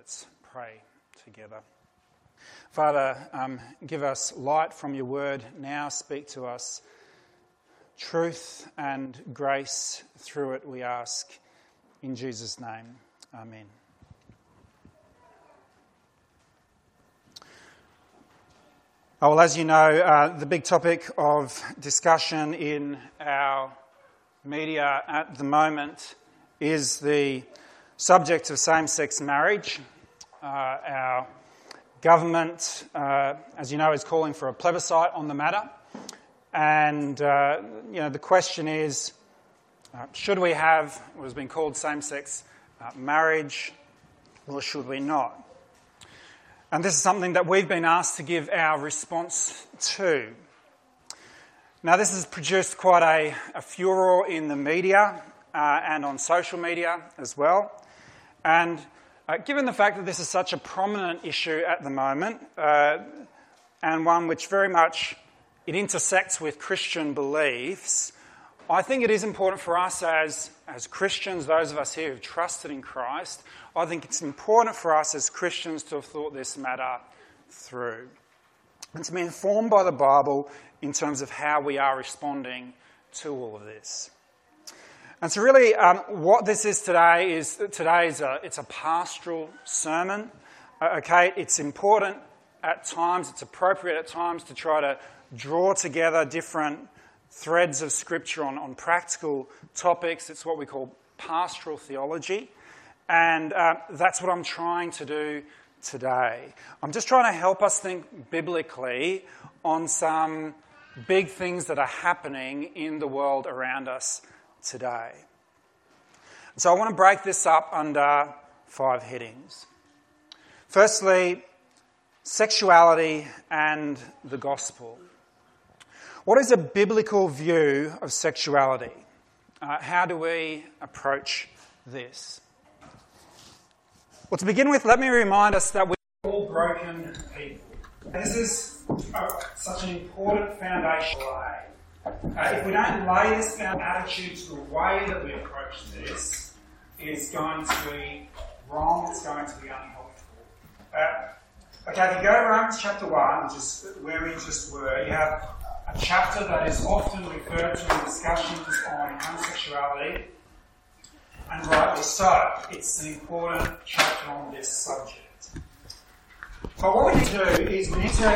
Let's pray together. Father, give us light from your word now. Speak to us truth and grace through it, we ask. In Jesus' name, amen. Oh, well, as you know, the big topic of discussion in our media at the moment is the subject of same-sex marriage. Our government, as you know, is calling for a plebiscite on the matter. And, the question is, should we have what has been called same-sex marriage, or should we not? And this is something that we've been asked to give our response to. Now, this has produced quite a furore in the media and on social media as well. And given the fact that this is such a prominent issue at the moment, and one which very much it intersects with Christian beliefs, I think it is important for us as Christians, those of us here who've trusted in Christ, I think it's important for us as Christians to have thought this matter through and to be informed by the Bible in terms of how we are responding to all of this. And so really what this is today is it's a pastoral sermon. Okay, it's important at times, it's appropriate at times to try to draw together different threads of Scripture on practical topics. It's what we call pastoral theology. And that's what I'm trying to do today. I'm just trying to help us think biblically on some big things that are happening in the world around us today. So I want to break this up under 5 headings. Firstly, sexuality and the gospel. What is a biblical view of sexuality? How do we approach this? Well, to begin with, let me remind us that we're all broken people. This is such an important foundation to lay. If we don't lay this down, attitude to the way that we approach this is going to be wrong, it's going to be unhelpful. If you go to Romans chapter 1, which is where we just were, you have a chapter that is often referred to in discussions on homosexuality, and rightly so. It's an important chapter on this subject. But what we need to do is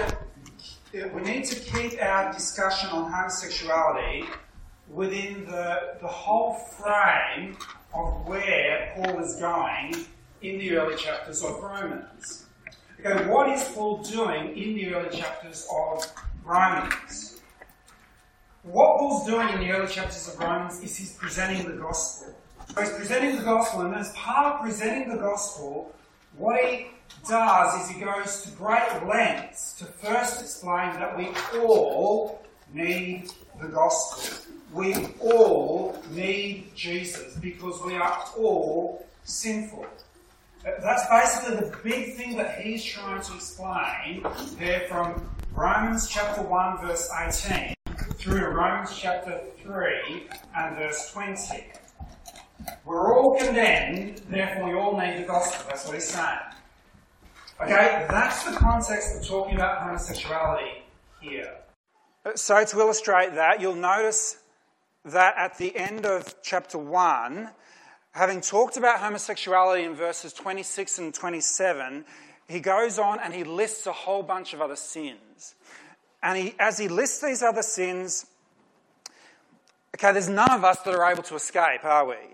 we need to keep our discussion on homosexuality within the whole frame of where Paul is going in the early chapters of Romans. Okay, what is Paul doing in the early chapters of Romans? What Paul's doing in the early chapters of Romans is he's presenting the gospel. So he's presenting the gospel, and as part of presenting the gospel, what he does is he goes to great lengths to first explain that we all need the gospel. We all need Jesus because we are all sinful. That's basically the big thing that he's trying to explain there from Romans chapter 1 verse 18 through to Romans chapter 3 and verse 20. We're all condemned, therefore we all need the gospel. That's what he's saying. Okay, that's the context of talking about homosexuality here. So to illustrate that, you'll notice that at the end of chapter 1, having talked about homosexuality in verses 26 and 27, he goes on and he lists a whole bunch of other sins. And as he lists these other sins, okay, there's none of us that are able to escape, are we?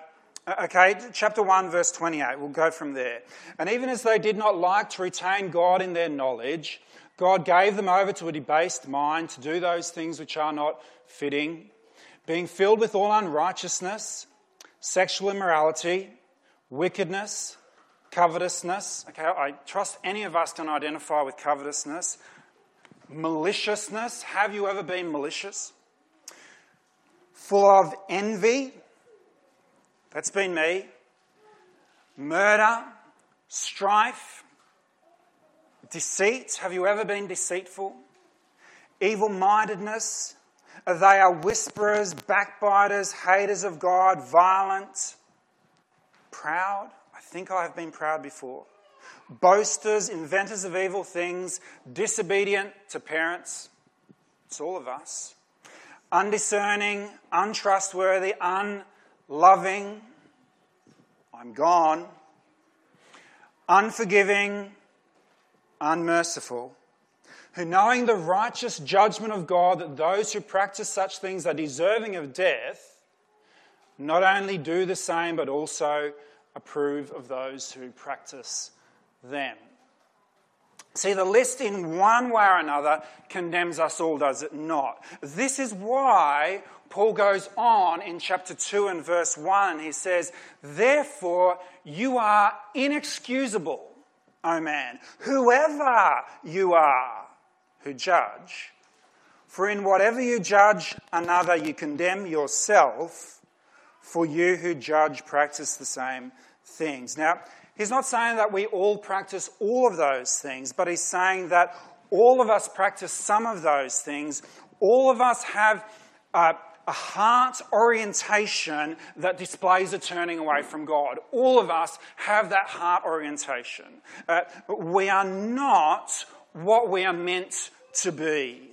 Chapter 1, verse 28, we'll go from there. And even as they did not like to retain God in their knowledge, God gave them over to a debased mind to do those things which are not fitting, being filled with all unrighteousness, sexual immorality, wickedness, covetousness. Okay, I trust any of us can identify with covetousness. Maliciousness. Have you ever been malicious? Full of envy. That's been me. Murder, strife, deceit. Have you ever been deceitful? Evil-mindedness. They are whisperers, backbiters, haters of God, violent, proud. I think I have been proud before. boasters, inventors of evil things, disobedient to parents. It's all of us. Undiscerning, untrustworthy, unloving. I'm gone. Unforgiving, unmerciful. Who, knowing the righteous judgment of God, that those who practice such things are deserving of death, not only do the same, but also approve of those who practice them. See, the list in one way or another condemns us all, does it not? This is why Paul goes on in chapter 2 and verse 1. He says, therefore you are inexcusable, O man, whoever you are who judge. For in whatever you judge another, you condemn yourself, for you who judge practice the same things. Now, he's not saying that we all practice all of those things, but he's saying that all of us practice some of those things. All of us have a heart orientation that displays a turning away from God. All of us have that heart orientation. We are not what we are meant to be.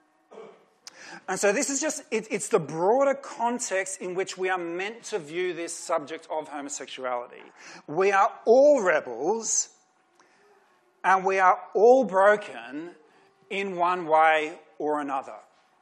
And so this is just, it's the broader context in which we are meant to view this subject of homosexuality. We are all rebels, and we are all broken in one way or another.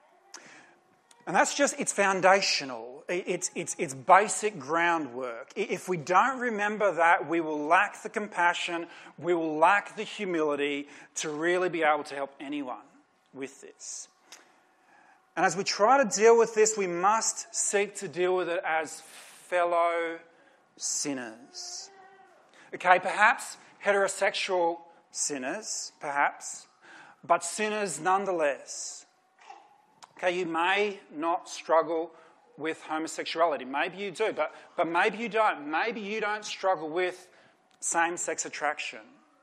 And that's just, it's foundational. It's basic groundwork. If we don't remember that, we will lack the compassion, we will lack the humility to really be able to help anyone with this. And as we try to deal with this, we must seek to deal with it as fellow sinners. Okay, perhaps heterosexual sinners, perhaps, but sinners nonetheless. Okay, you may not struggle with homosexuality. Maybe you do, but maybe you don't. Maybe you don't struggle with same-sex attraction.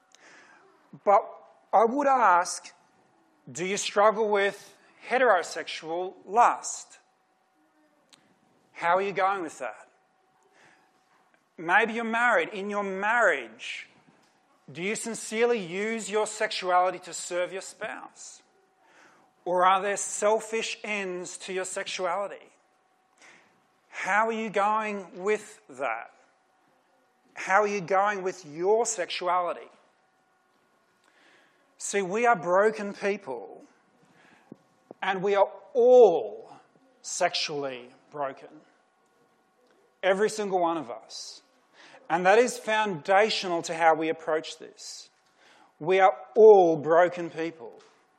But I would ask, do you struggle with heterosexual lust? How are you going with that? Maybe you're married. In your marriage, do you sincerely use your sexuality to serve your spouse? Or are there selfish ends to your sexuality? How are you going with that? How are you going with your sexuality? See, we are broken people. And we are all sexually broken. Every single one of us. And that is foundational to how we approach this. We are all broken people.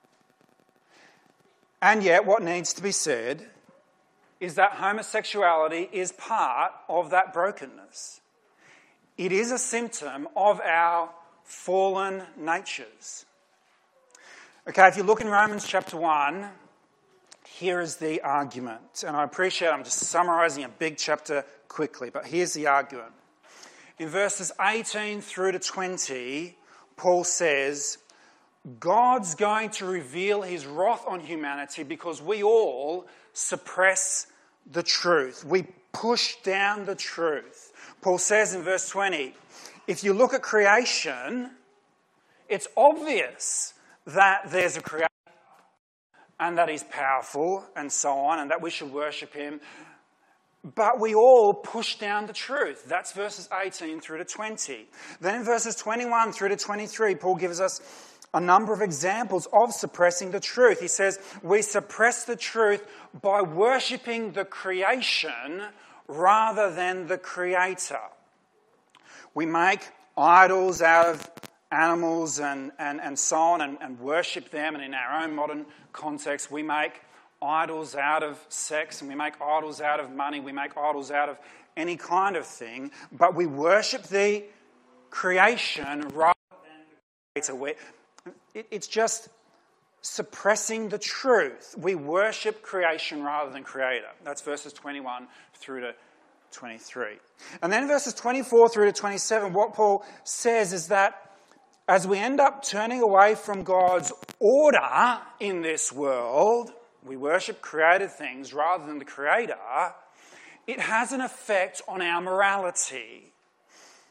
And yet, what needs to be said is that homosexuality is part of that brokenness. It is a symptom of our fallen natures. Okay, if you look in Romans chapter 1, here is the argument. And I appreciate I'm just summarising a big chapter quickly, but here's the argument. In verses 18 through to 20, Paul says, God's going to reveal his wrath on humanity because we all suppress the truth. We push down the truth. Paul says in verse 20, if you look at creation, it's obvious that there's a creator and that he's powerful and so on, and that we should worship him. But we all push down the truth. That's verses 18 through to 20. Then in verses 21 through to 23, Paul gives us a number of examples of suppressing the truth. He says, we suppress the truth by worshipping the creation rather than the creator. We make idols out of animals and so on and worship them, and in our own modern context we make idols out of sex, and we make idols out of money, we make idols out of any kind of thing, but we worship the creation rather than the creator. It's just suppressing the truth. We worship creation rather than creator. That's verses 21 through to 23. And then verses 24 through to 27, what Paul says is that as we end up turning away from God's order in this world, we worship created things rather than the Creator, it has an effect on our morality.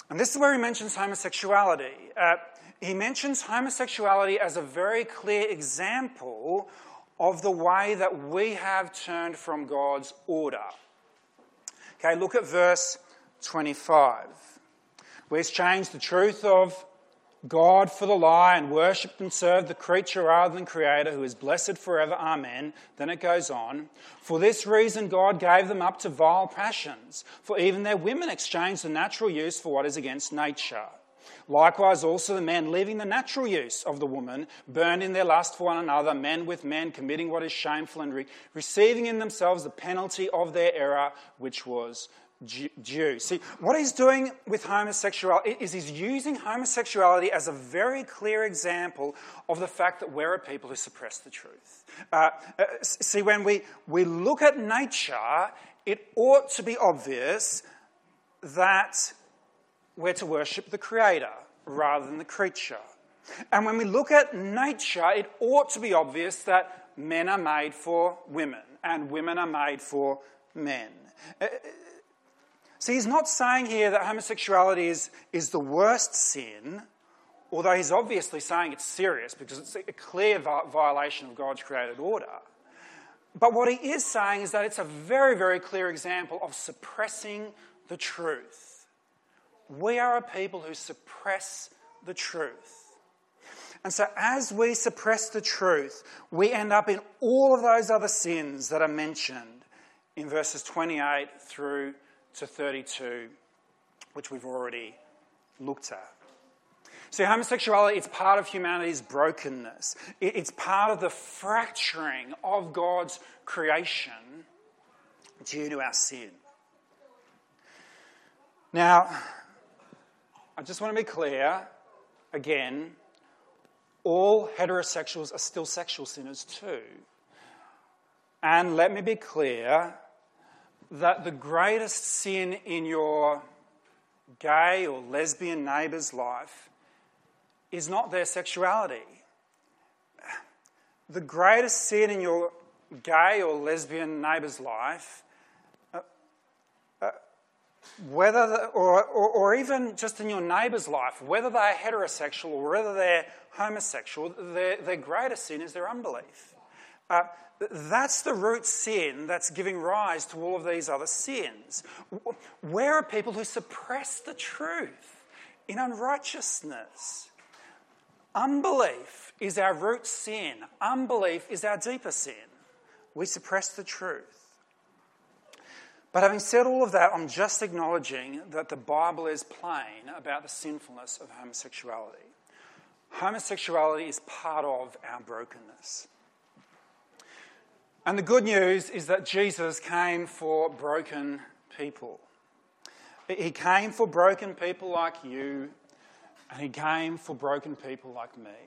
And this is where he mentions homosexuality. He mentions homosexuality as a very clear example of the way that we have turned from God's order. Okay, look at verse 25. We exchanged the truth of God for the lie and worshipped and served the creature rather than Creator, who is blessed forever. Amen. Then it goes on. For this reason God gave them up to vile passions, for even their women exchanged the natural use for what is against nature. Likewise also the men, leaving the natural use of the woman, burned in their lust for one another, men with men, committing what is shameful and receiving in themselves the penalty of their error, which was due. See, what he's doing with homosexuality is he's using homosexuality as a very clear example of the fact that we're a people who suppress the truth. See, when we look at nature, it ought to be obvious that we're to worship the Creator rather than the creature. And when we look at nature, it ought to be obvious that men are made for women and women are made for men. See, he's not saying here that homosexuality is the worst sin, although he's obviously saying it's serious because it's a clear violation of God's created order. But what he is saying is that it's a very, very clear example of suppressing the truth. We are a people who suppress the truth. And so as we suppress the truth, we end up in all of those other sins that are mentioned in verses 28 through to 32, which we've already looked at. See, homosexuality is part of humanity's brokenness. It's part of the fracturing of God's creation due to our sin. Now, I just want to be clear, again, all heterosexuals are still sexual sinners too. And let me be clear that the greatest sin in your gay or lesbian neighbour's life is not their sexuality. The greatest sin in your gay or lesbian neighbour's life, or even just in your neighbour's life, whether they're heterosexual or whether they're homosexual, their greatest sin is their unbelief. That's the root sin that's giving rise to all of these other sins. We're a people who suppress the truth in unrighteousness. Unbelief is our root sin. Unbelief is our deeper sin. We suppress the truth. But having said all of that, I'm just acknowledging that the Bible is plain about the sinfulness of homosexuality. Homosexuality is part of our brokenness. And the good news is that Jesus came for broken people. He came for broken people like you, and he came for broken people like me.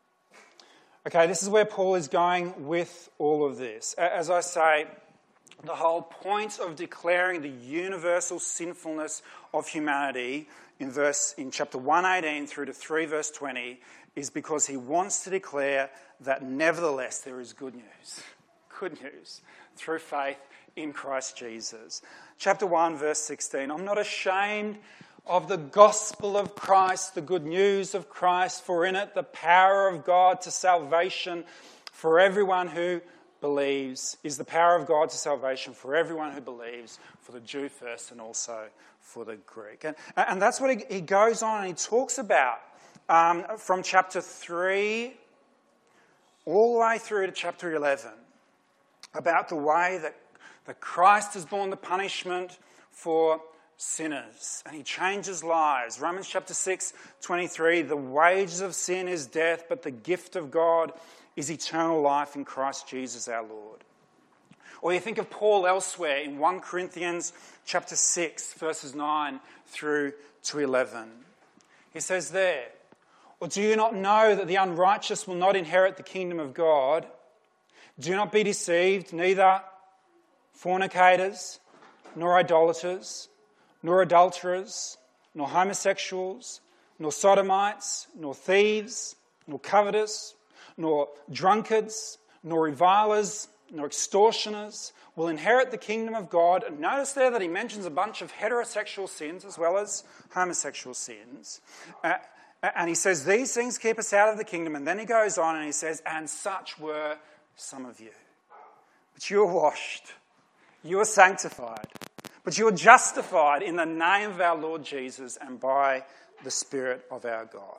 Okay, this is where Paul is going with all of this. As I say, the whole point of declaring the universal sinfulness of humanity in chapter 1:18 through to 3 verse 20 is because he wants to declare that nevertheless there is good news. Good news through faith in Christ Jesus. Chapter 1 verse 16, I'm not ashamed of the gospel of Christ, the good news of Christ, for in it the power of God to salvation for everyone who believes, is the power of God to salvation for everyone who believes, for the Jew first and also for the Greek. And that's what he goes on and he talks about from chapter 3 all the way through to chapter 11, about the way that Christ has borne the punishment for sinners and he changes lives. Romans chapter 6:23, the wages of sin is death, but the gift of God is eternal life in Christ Jesus our Lord. Or you think of Paul elsewhere in 1 Corinthians chapter 6 verses 9 through to 11. He says there, or do you not know that the unrighteous will not inherit the kingdom of God? Do not be deceived, neither fornicators, nor idolaters, nor adulterers, nor homosexuals, nor sodomites, nor thieves, nor covetous, nor drunkards, nor revilers, nor extortioners will inherit the kingdom of God. And notice there that he mentions a bunch of heterosexual sins as well as homosexual sins. And he says, these things keep us out of the kingdom. And then he goes on and he says, and such were some of you. But you are washed, you are sanctified, but you are justified in the name of our Lord Jesus and by the Spirit of our God.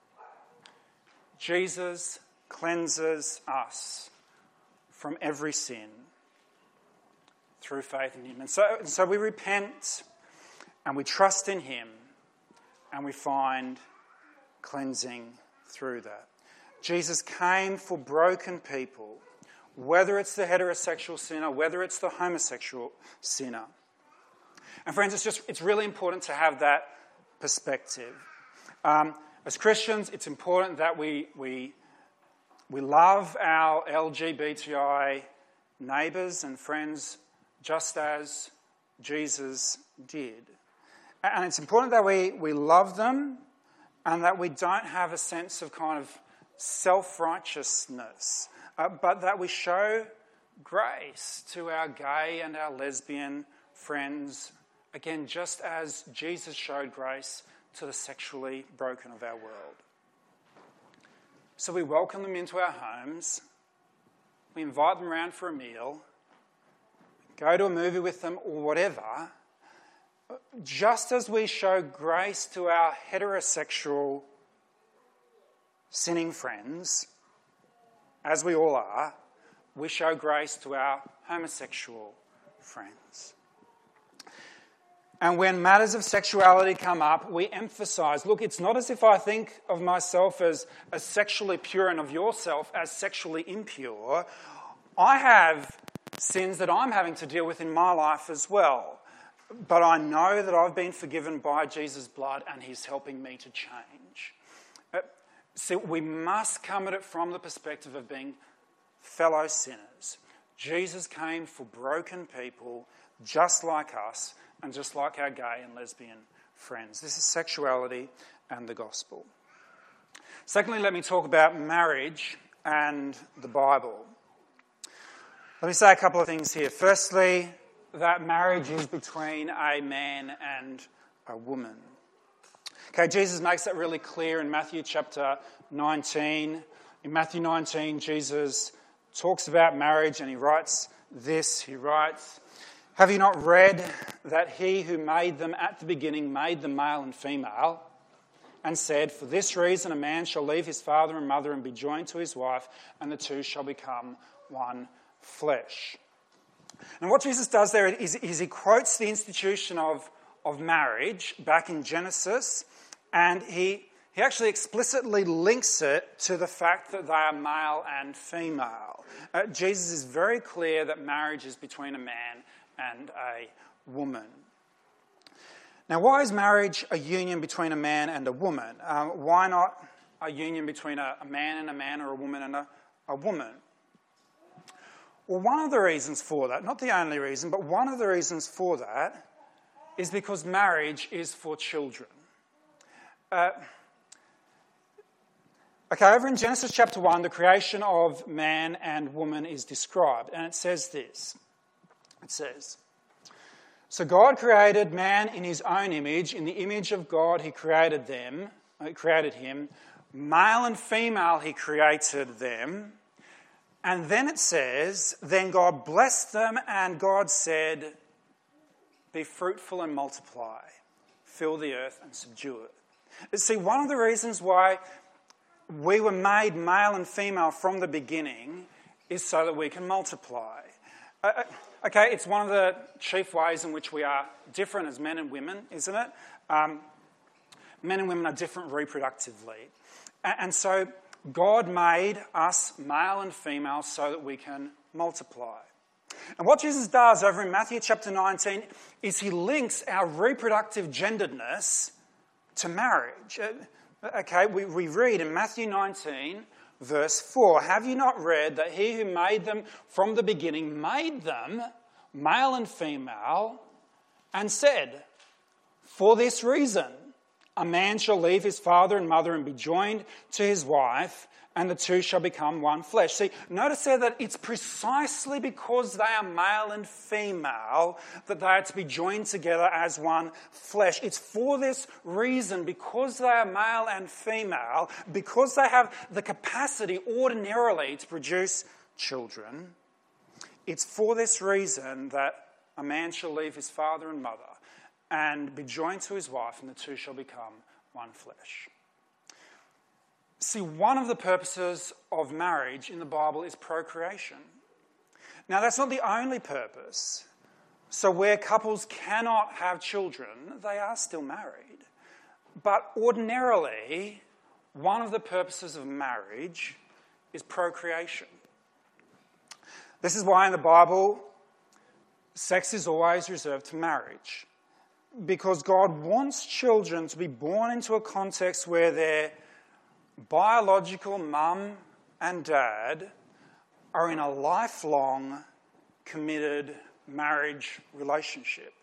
Jesus cleanses us from every sin through faith in him. And so we repent and we trust in him and we find cleansing through that. Jesus came for broken people, whether it's the heterosexual sinner, whether it's the homosexual sinner. And friends, it's really important to have that perspective. As Christians, it's important that we love our LGBTI neighbours and friends just as Jesus did. And it's important that we love them and that we don't have a sense of kind of self-righteousness, but that we show grace to our gay and our lesbian friends, again, just as Jesus showed grace to the sexually broken of our world. So we welcome them into our homes, we invite them around for a meal, go to a movie with them or whatever, just as we show grace to our heterosexual sinning friends, as we all are, we show grace to our homosexual friends. And when matters of sexuality come up, we emphasise, look, it's not as if I think of myself as sexually pure and of yourself as sexually impure. I have sins that I'm having to deal with in my life as well. But I know that I've been forgiven by Jesus' blood and he's helping me to change. So we must come at it from the perspective of being fellow sinners. Jesus came for broken people just like us and just like our gay and lesbian friends. This is sexuality and the gospel. Secondly, let me talk about marriage and the Bible. Let me say a couple of things here. Firstly, that marriage is between a man and a woman. Okay, Jesus makes that really clear in Matthew chapter 19. In Matthew 19, Jesus talks about marriage and he writes this. He writes, "Have you not read that he who made them at the beginning made them male and female, and said, for this reason a man shall leave his father and mother and be joined to his wife, and the two shall become one flesh." And what Jesus does there is he quotes the institution of marriage back in Genesis, and he actually explicitly links it to the fact that they are male and female. Jesus is very clear that marriage is between a man and a woman. Now, why is marriage a union between a man and a woman? Why not a union between a man and a man, or a woman and a woman? Well, one of the reasons for that, not the only reason, but one of the reasons for that is because marriage is for children. Over in Genesis chapter 1, the creation of man and woman is described, and it says this. It says, "So God created man in his own image. In the image of God he created him. Male and female he created them." And then it says, "Then God blessed them, and God said, be fruitful and multiply, fill the earth and subdue it." See, one of the reasons why we were made male and female from the beginning is so that we can multiply. It's one of the chief ways in which we are different as men and women, isn't it? Men and women are different reproductively. And so God made us male and female so that we can multiply. And what Jesus does over in Matthew chapter 19 is he links our reproductive genderedness to marriage. We read in Matthew 19, verse 4, "Have you not read that he who made them from the beginning made them male and female, and said, for this reason A man shall leave his father and mother and be joined to his wife, and the two shall become one flesh. See, notice there that it's precisely because they are male and female that they are to be joined together as one flesh. It's for this reason, because they are male and female, because they have the capacity ordinarily to produce children, it's for this reason that a man shall leave his father and mother and be joined to his wife, and the two shall become one flesh. See, one of the purposes of marriage in the Bible is procreation. Now, that's not the only purpose. So where couples cannot have children, they are still married. But ordinarily, one of the purposes of marriage is procreation. This is why in the Bible, sex is always reserved to marriage. Because God wants children to be born into a context where their biological mum and dad are in a lifelong, committed marriage relationship.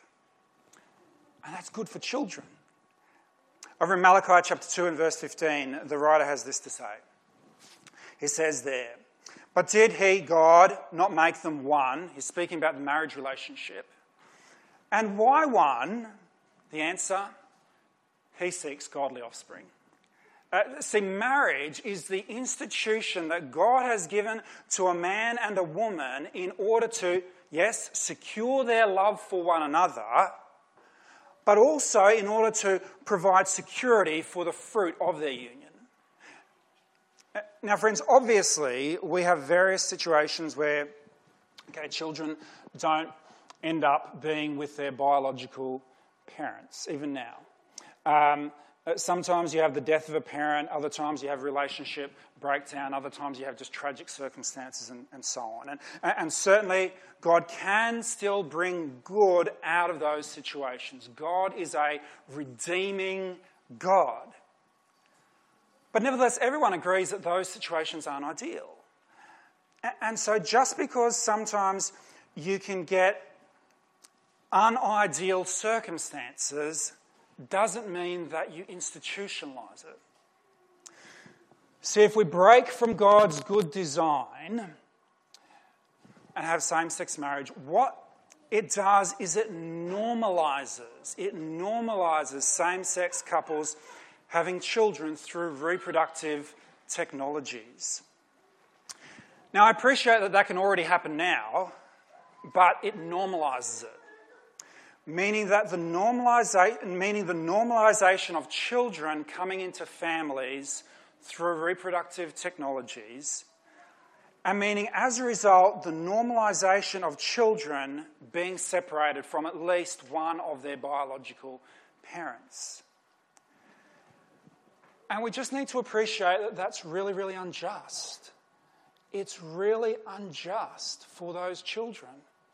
And that's good for children. Over in Malachi chapter 2 and verse 15, the writer has this to say. He says there, "But did he, God, not make them one?" He's speaking about the marriage relationship. "And why one?" The answer, he seeks godly offspring. See, marriage is the institution that God has given to a man and a woman in order to, yes, secure their love for one another, but also in order to provide security for the fruit of their union. Now, friends, obviously, we have various situations where, children don't end up being with their biological parents, even now. Sometimes you have the death of a parent, other times you have relationship breakdown, other times you have just tragic circumstances and so on. And certainly God can still bring good out of those situations. God is a redeeming God. But nevertheless, everyone agrees that those situations aren't ideal. And so just because sometimes you can get unideal circumstances doesn't mean that you institutionalise it. See, if we break from God's good design and have same-sex marriage, what it does is it normalises same-sex couples having children through reproductive technologies. Now, I appreciate that can already happen now, but it normalises it. Meaning the normalisation of children coming into families through reproductive technologies, and meaning as a result the normalisation of children being separated from at least one of their biological parents. And we just need to appreciate that that's really, really unjust. It's really unjust for those children.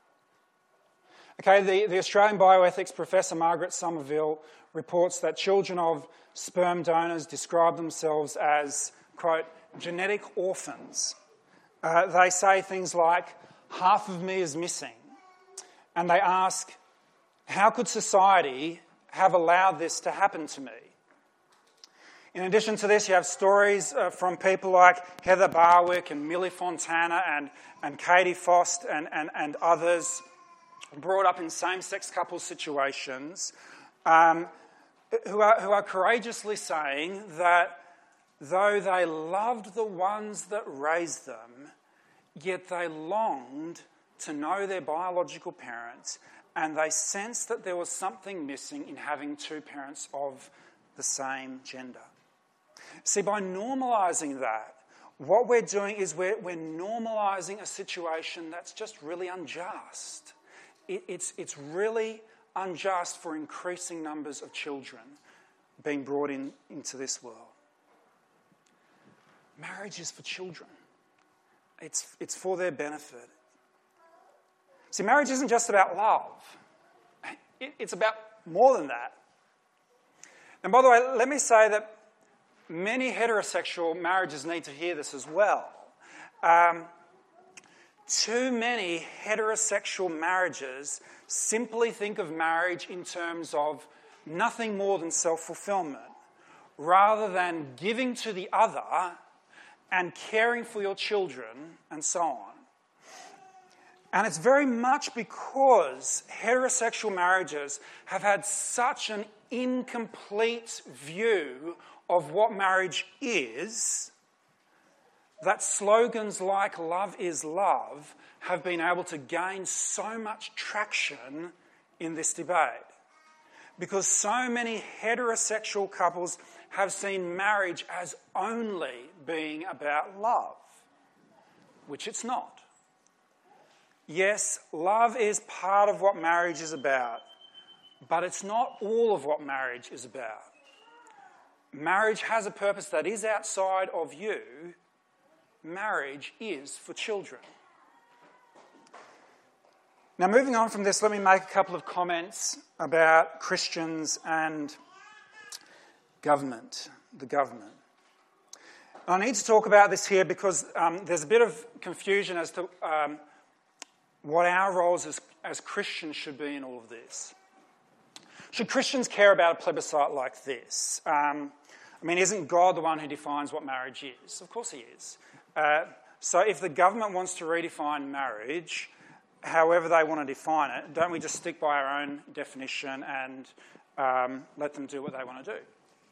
The Australian bioethics professor Margaret Somerville reports that children of sperm donors describe themselves as, quote, genetic orphans. They say things like, half of me is missing. And they ask, how could society have allowed this to happen to me? In addition to this, you have stories from people like Heather Barwick and Millie Fontana and Katie Fost and others brought up in same-sex couple situations who are courageously saying that though they loved the ones that raised them, yet they longed to know their biological parents, and they sensed that there was something missing in having two parents of the same gender. See, by normalising that, what we're doing is we're normalising a situation that's just really unjust. It's really unjust for increasing numbers of children being brought into this world. Marriage is for children. It's for their benefit. See, marriage isn't just about love. It's about more than that. And by the way, let me say that many heterosexual marriages need to hear this as well. Too many heterosexual marriages simply think of marriage in terms of nothing more than self-fulfillment, rather than giving to the other and caring for your children and so on. And it's very much because heterosexual marriages have had such an incomplete view of what marriage is that slogans like "love is love" have been able to gain so much traction in this debate. Because so many heterosexual couples have seen marriage as only being about love, which it's not. Yes, love is part of what marriage is about, but it's not all of what marriage is about. Marriage has a purpose that is outside of you. Marriage is for children. Now, moving on from this, let me make a couple of comments about Christians and government, the government. I need to talk about this here because there's a bit of confusion as to what our roles as Christians should be in all of this. Should Christians care about a plebiscite like this? Isn't God the one who defines what marriage is? Of course he is. So if the government wants to redefine marriage, however they want to define it, don't we just stick by our own definition and let them do what they want to do?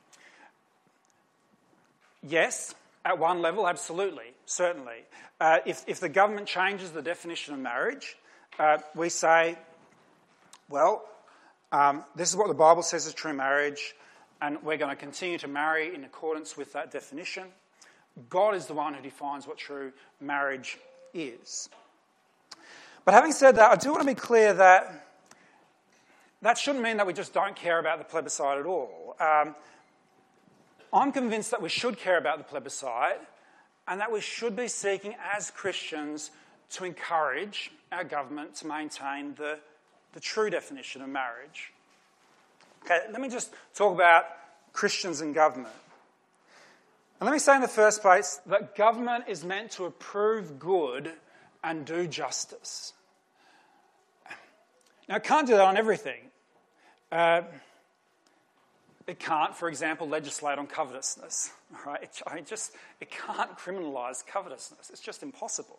Yes, at one level, absolutely, certainly. If the government changes the definition of marriage, we say, well, this is what the Bible says is true marriage, and we're going to continue to marry in accordance with that definition. God is the one who defines what true marriage is. But having said that, I do want to be clear that that shouldn't mean that we just don't care about the plebiscite at all. I'm convinced that we should care about the plebiscite and that we should be seeking as Christians to encourage our government to maintain the true definition of marriage. Okay, let me just talk about Christians and government. And let me say in the first place that government is meant to approve good and do justice. Now, it can't do that on everything. It can't, for example, legislate on covetousness. Right? It can't criminalise covetousness. It's just impossible.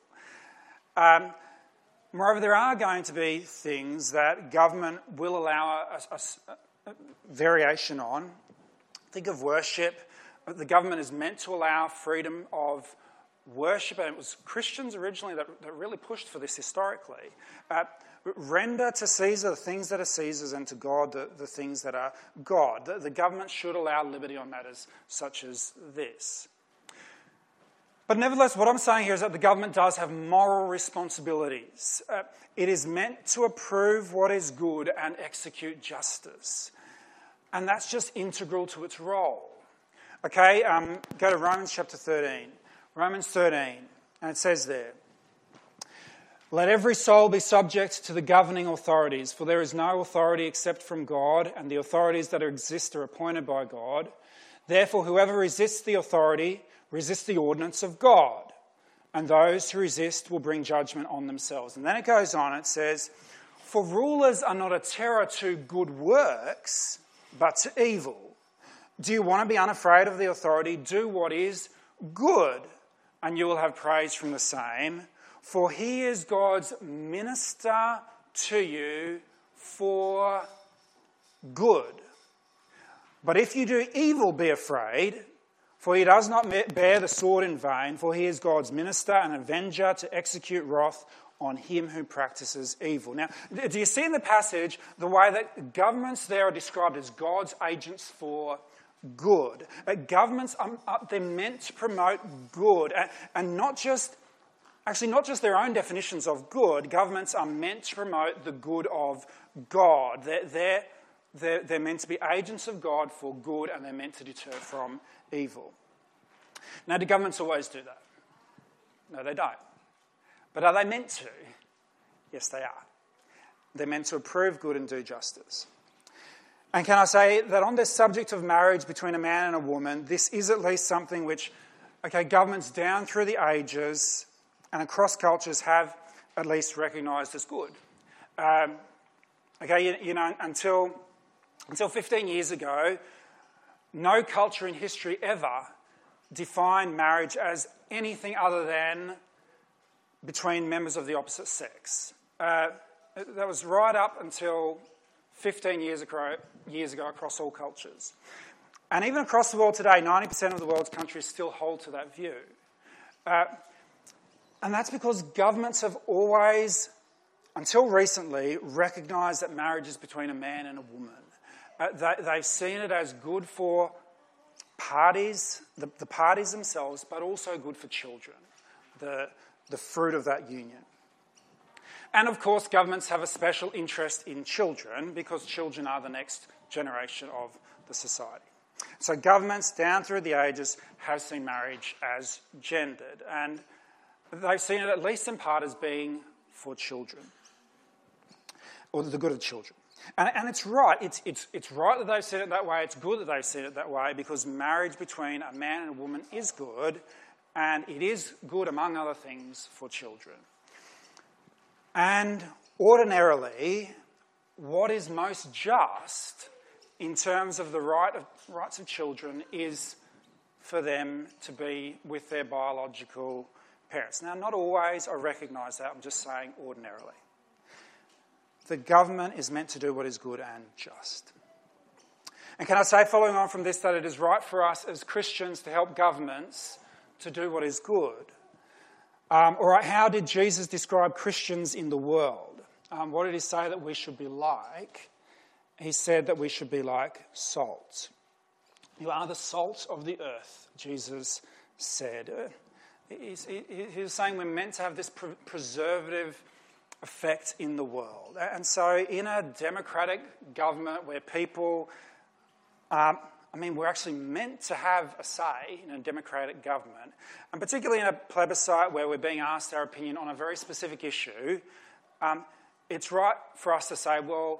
Moreover, there are going to be things that government will allow a variation on. Think of worship. The government is meant to allow freedom of worship, and it was Christians originally that really pushed for this historically. Render to Caesar the things that are Caesar's, and to God the things that are God. The government should allow liberty on matters such as this. But nevertheless, what I'm saying here is that the government does have moral responsibilities. It is meant to approve what is good and execute justice. And that's just integral to its role. Okay, go to Romans chapter 13. Romans 13, and it says there, "Let every soul be subject to the governing authorities, for there is no authority except from God, and the authorities that exist are appointed by God. Therefore, whoever resists the authority resists the ordinance of God, and those who resist will bring judgment on themselves." And then it goes on, it says, "For rulers are not a terror to good works, but to evil. Do you want to be unafraid of the authority? Do what is good, and you will have praise from the same. For he is God's minister to you for good. But if you do evil, be afraid, for he does not bear the sword in vain, for he is God's minister and avenger to execute wrath on him who practices evil." Now, do you see in the passage the way that governments there are described as God's agents for good? Governments, they're meant to promote good, and not just their own definitions of good. Governments are meant to promote the good of God. They're meant to be agents of God for good, and they're meant to deter from evil. Now, do governments always do that? No, they don't. But are they meant to? Yes, they are. They're meant to approve good and do justice. And can I say that on this subject of marriage between a man and a woman, this is at least something which, governments down through the ages and across cultures have at least recognised as good. Until Until 15 years ago, no culture in history ever defined marriage as anything other than between members of the opposite sex. That was right up until 15 years ago across all cultures. And even across the world today, 90% of the world's countries still hold to that view. And that's because governments have always, until recently, recognised that marriage is between a man and a woman. They've seen it as good for parties, the parties themselves, but also good for children, the fruit of that union. And of course, governments have a special interest in children because children are the next generation of the society. So governments down through the ages have seen marriage as gendered, and they've seen it at least in part as being for children, or the good of children. And it's right. It's right that they've seen it that way. It's good that they've seen it that way because marriage between a man and a woman is good, and it is good, among other things, for children. And ordinarily, what is most just in terms of the rights of children is for them to be with their biological parents. Now, not always, I recognise that, I'm just saying ordinarily. The government is meant to do what is good and just. And can I say, following on from this, that it is right for us as Christians to help governments to do what is good? All right, how did Jesus describe Christians in the world? What did he say that we should be like? He said that we should be like salt. You are the salt of the earth, Jesus said. He was saying we're meant to have this preservative effect in the world. And so in a democratic government where people, we're actually meant to have a say in a democratic government, and particularly in a plebiscite where we're being asked our opinion on a very specific issue, it's right for us to say, well,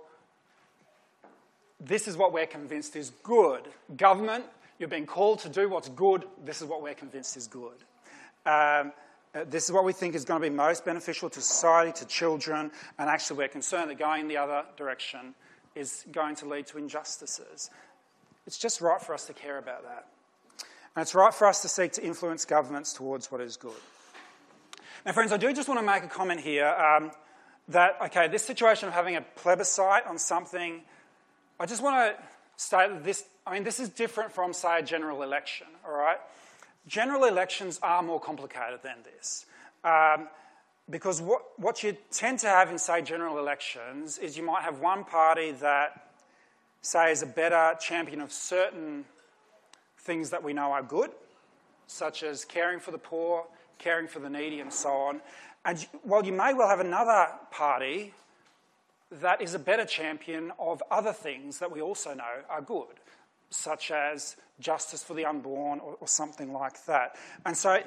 this is what we're convinced is good. Government, you're being called to do what's good. This is what we're convinced is good. This is what we think is going to be most beneficial to society, to children, and actually we're concerned that going in the other direction is going to lead to injustices. It's just right for us to care about that. And it's right for us to seek to influence governments towards what is good. Now, friends, I do just want to make a comment here that, this situation of having a plebiscite on something, I just want to state that this is different from, say, a general election, all right? General elections are more complicated than this. Because what you tend to have in, say, general elections is you might have one party that, say, is a better champion of certain things that we know are good, such as caring for the poor, caring for the needy, and so on. And while you may well have another party that is a better champion of other things that we also know are good, such as justice for the unborn or something like that. And so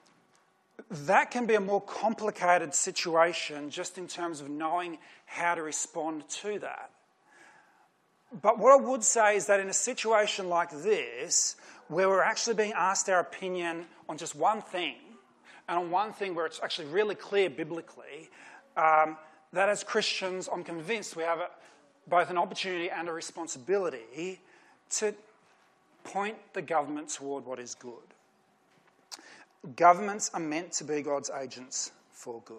that can be a more complicated situation just in terms of knowing how to respond to that. But what I would say is that in a situation like this, where we're actually being asked our opinion on just one thing, and on one thing where it's actually really clear biblically, that as Christians, I'm convinced we have both an opportunity and a responsibility to point the government toward what is good. Governments are meant to be God's agents for good.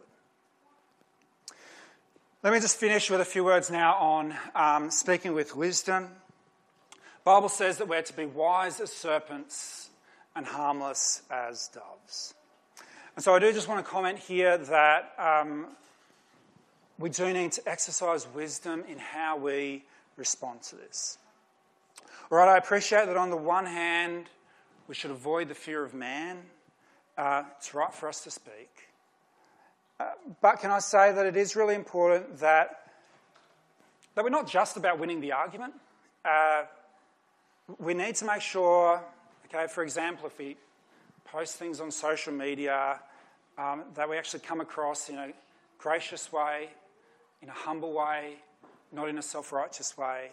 Let me just finish with a few words now on speaking with wisdom. The Bible says that we're to be wise as serpents and harmless as doves. And so I do just want to comment here that we do need to exercise wisdom in how we respond to this. All right, I appreciate that on the one hand, we should avoid the fear of man. It's right for us to speak. But can I say that it is really important that we're not just about winning the argument. We need to make sure, for example, if we post things on social media, that we actually come across in a gracious way, in a humble way, not in a self-righteous way.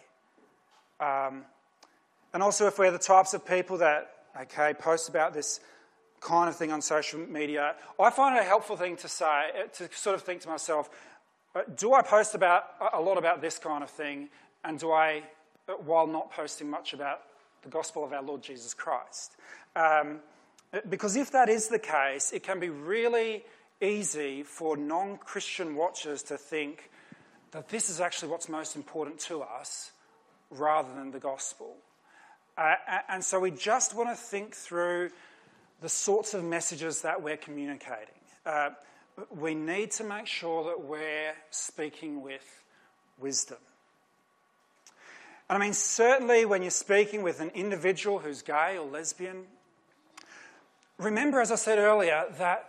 And also if we're the types of people that, post about this kind of thing on social media, I find it a helpful thing to say, to sort of think to myself, do I post a lot about this kind of thing, and do I while not posting much about the gospel of our Lord Jesus Christ. Because if that is the case, it can be really easy for non-Christian watchers to think that this is actually what's most important to us rather than the gospel. And so we just want to think through the sorts of messages that we're communicating. We need to make sure that we're speaking with wisdom. And I mean, certainly when you're speaking with an individual who's gay or lesbian, remember, as I said earlier, that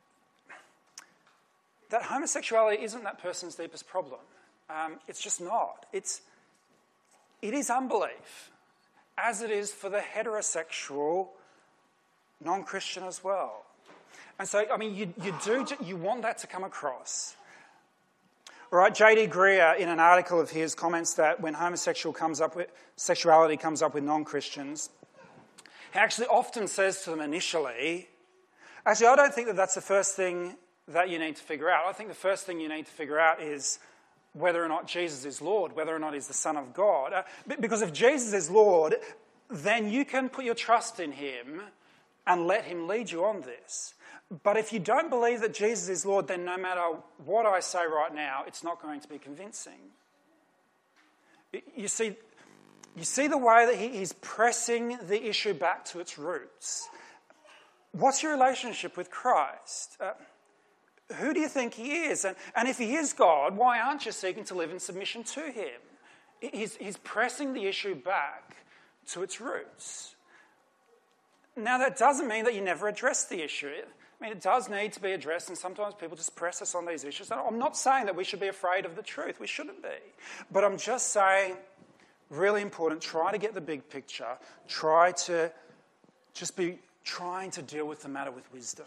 homosexuality isn't that person's deepest problem. It's just not. It is unbelief, as it is for the heterosexual non-Christian as well. And so, I mean, you want that to come across. All right, J.D. Greer, in an article of his, comments that when sexuality comes up with non-Christians, he actually often says to them initially, actually, I don't think that that's the first thing that you need to figure out. I think the first thing you need to figure out is whether or not Jesus is Lord, whether or not he's the Son of God. Because if Jesus is Lord, then you can put your trust in him and let him lead you on this. But if you don't believe that Jesus is Lord, then no matter what I say right now, it's not going to be convincing. You see the way that he's pressing the issue back to its roots. What's your relationship with Christ? Who do you think he is? And if he is God, why aren't you seeking to live in submission to him? He's pressing the issue back to its roots. Now, that doesn't mean that you never address the issue. I mean, it does need to be addressed, and sometimes people just press us on these issues. I'm not saying that we should be afraid of the truth. We shouldn't be. But I'm just saying, really important, try to get the big picture. Try to just be trying to deal with the matter with wisdom.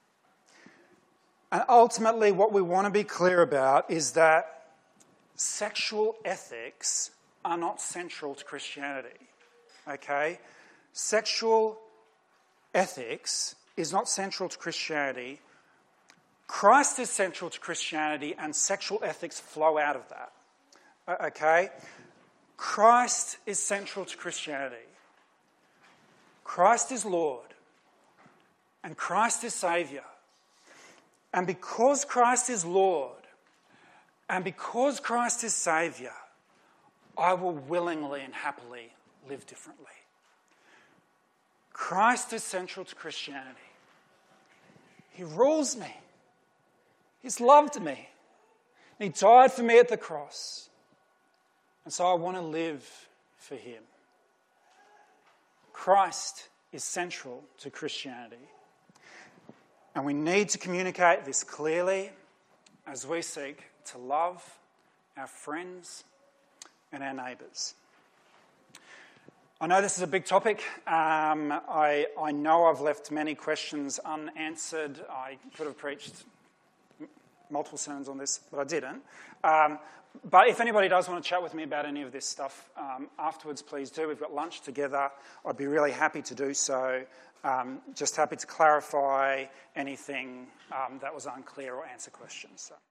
And ultimately, what we want to be clear about is that sexual ethics are not central to Christianity. Okay? Sexual ethics is not central to Christianity. Christ is central to Christianity, and sexual ethics flow out of that. Okay? Christ is central to Christianity. Christ is Lord, and Christ is Saviour. And because Christ is Lord, and because Christ is Saviour, I will willingly and happily live differently. Christ is central to Christianity. He rules me. He's loved me. He died for me at the cross. And so I want to live for him. Christ is central to Christianity. And we need to communicate this clearly as we seek to love our friends and our neighbours. I know this is a big topic. I know I've left many questions unanswered. I could have preached multiple sermons on this, but I didn't. But if anybody does want to chat with me about any of this stuff afterwards, please do. We've got lunch together. I'd be really happy to do so. Just happy to clarify anything that was unclear or answer questions. So.